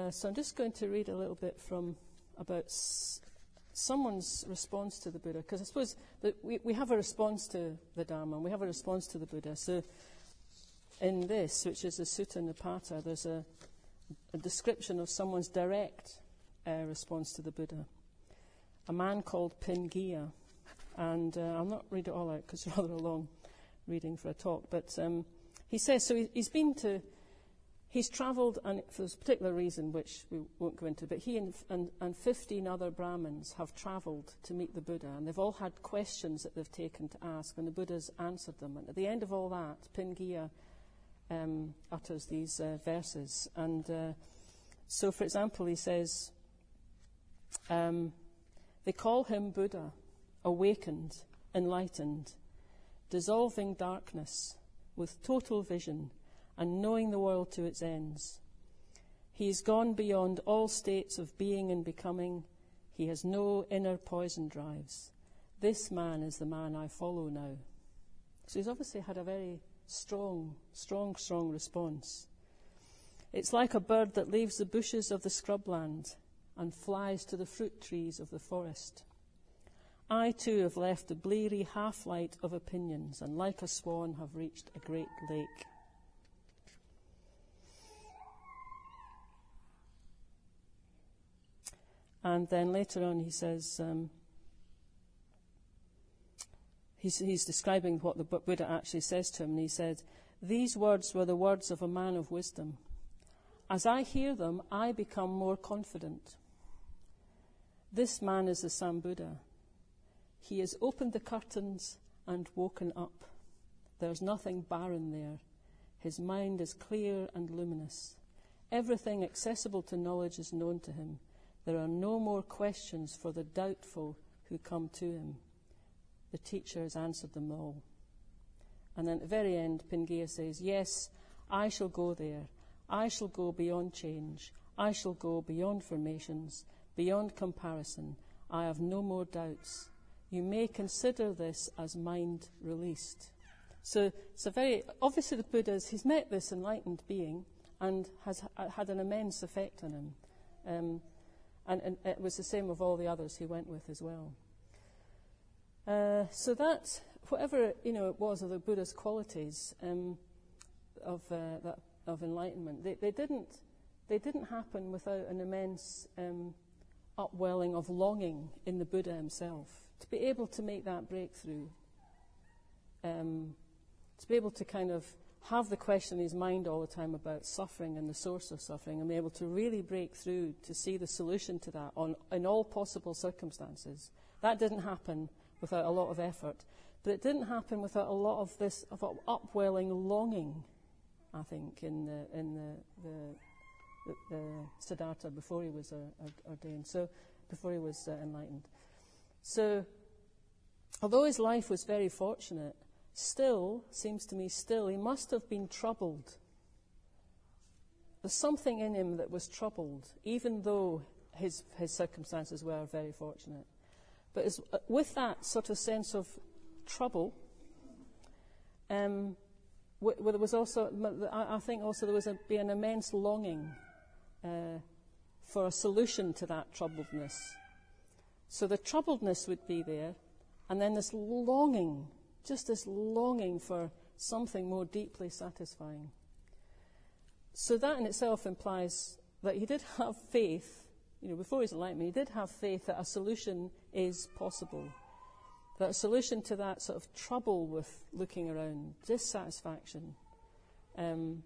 So I'm just going to read a little bit from about someone's response to the Buddha, because I suppose that we have a response to the Dharma, and we have a response to the Buddha. So in this, which is the Sutta Nipata, there's a description of someone's direct response to the Buddha. A man called Pingiya, and I'll not read it all out because it's rather a long reading for a talk, but he says, so he's travelled, and for this particular reason, which we won't go into, but he and 15 other Brahmins have travelled to meet the Buddha, and they've all had questions that they've taken to ask, and the Buddha's answered them. And at the end of all that, Pingiya utters these verses. And so, for example, he says, they call him Buddha, awakened, enlightened, dissolving darkness with total vision, and knowing the world to its ends. He has gone beyond all states of being and becoming. He has no inner poison drives. This man is the man I follow now. So he's obviously had a very strong response. It's like a bird that leaves the bushes of the scrubland and flies to the fruit trees of the forest. I too have left the bleary half-light of opinions, and like a swan have reached a great lake. And then later on he says, he's describing what the Buddha actually says to him, and he said, "These words were the words of a man of wisdom. As I hear them, I become more confident. This man is the Sambuddha. He has opened the curtains and woken up. There's nothing barren there. His mind is clear and luminous. Everything accessible to knowledge is known to him. There are no more questions for the doubtful who come to him. The teacher has answered them all." And then at the very end, Pingiya says, "Yes, I shall go there. I shall go beyond change. I shall go beyond formations, beyond comparison. I have no more doubts. You may consider this as mind released." So it's a very, obviously the Buddha's, he's met this enlightened being and has had an immense effect on him. And it was the same with all the others he went with as well. So that, whatever it was of the Buddha's qualities of enlightenment, they didn't happen without an immense upwelling of longing in the Buddha himself to be able to make that breakthrough, to be able to kind of have the question in his mind all the time about suffering and the source of suffering, and be able to really break through to see the solution to that in all possible circumstances. That didn't happen without a lot of effort, but it didn't happen without a lot of this of upwelling longing, I think, in the Siddhartha before he was ordained, so before he was enlightened. So, although his life was very fortunate, seems to me, he must have been troubled. There's something in him that was troubled, even though his circumstances were very fortunate. But with that sort of sense of trouble, there was also, I think also there was be an immense longing for a solution to that troubledness. So the troubledness would be there, and then this longing, just this longing for something more deeply satisfying. So that in itself implies that he did have faith, before his enlightenment, he did have faith that a solution is possible, that a solution to that sort of trouble with looking around, dissatisfaction, and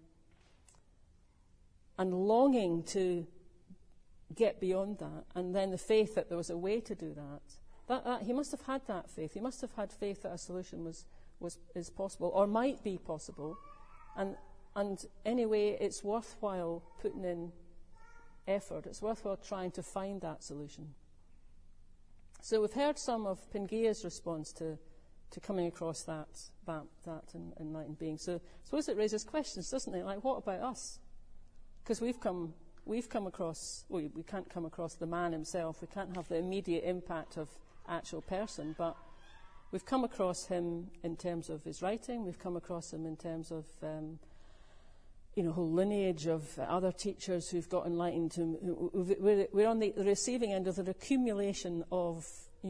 longing to get beyond that, and then the faith that there was a way to do that he must have had that faith. He must have had faith that a solution is possible, or might be possible, and anyway, it's worthwhile putting in effort. It's worthwhile trying to find that solution. So we've heard some of Pingiya's response to coming across that enlightened being. So I suppose it raises questions, doesn't it? Like, what about us? Because we've come across, we can't come across the man himself. We can't have the immediate impact of actual person, but we've come across him in terms of his writing. We've come across him in terms of whole lineage of other teachers who've got enlightened. We're on the receiving end of the accumulation of,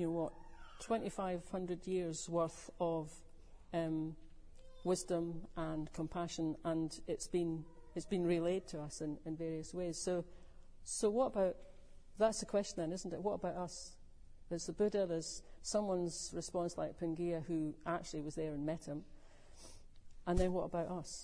2,500 years worth of wisdom and compassion, and it's been relayed to us in various ways. So what about, that's the question then, isn't it? What about us? There's the Buddha, there's someone's response like Pangaea who actually was there and met him. And then what about us?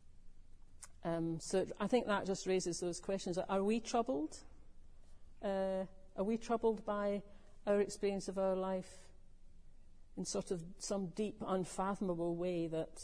So I think that just raises those questions. Are we troubled? Are we troubled by our experience of our life in sort of some deep, unfathomable way that,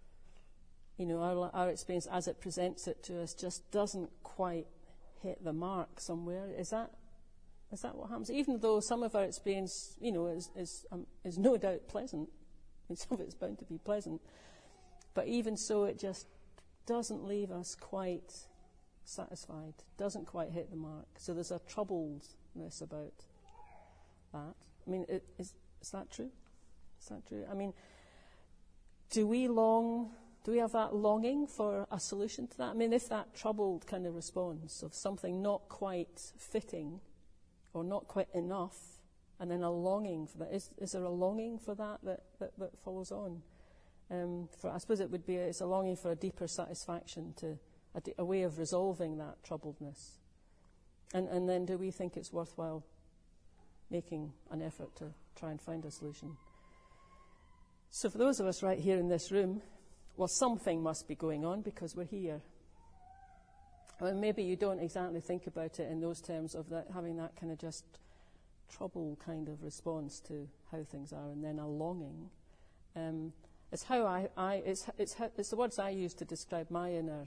our experience as it presents it to us just doesn't quite hit the mark somewhere? Is that what happens? Even though some of our experience, is no doubt pleasant, and some of it's bound to be pleasant, but even so, it just doesn't leave us quite satisfied, doesn't quite hit the mark. So there's a troubledness about that. I mean, is that true? Is that true? I mean, do we have that longing for a solution to that? I mean, if that troubled kind of response of something not quite fitting or not quite enough, and then a longing for that, is there a longing for that follows on? I suppose it's a longing for a deeper satisfaction, to a way of resolving that troubledness. And then do we think it's worthwhile making an effort to try and find a solution? So for those of us right here in this room, well, something must be going on because we're here. Well, maybe you don't exactly think about it in those terms of that, having that kind of just trouble kind of response to how things are, and then a longing. It's how it's the words I use to describe my inner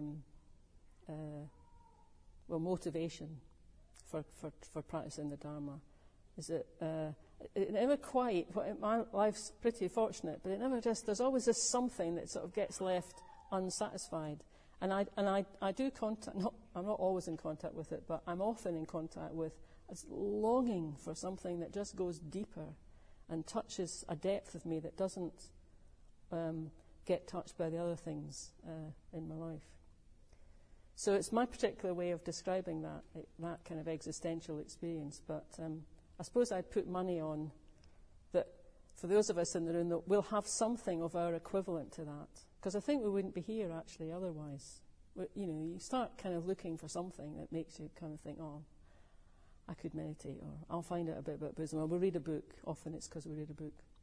motivation for practicing the Dharma. Is it never quite? My life's pretty fortunate, but it never just. There's always this something that sort of gets left unsatisfied, and I do contact. I'm not always in contact with it, but I'm often in contact with a longing for something that just goes deeper and touches a depth of me that doesn't get touched by the other things in my life. So it's my particular way of describing that kind of existential experience. But I suppose I'd put money on that for those of us in the room that we'll have something of our equivalent to that. Because I think we wouldn't be here actually otherwise. You start kind of looking for something that makes you kind of think, oh, I could meditate, or I'll find out a bit about Buddhism, or we'll read a book. Often it's because we read a book.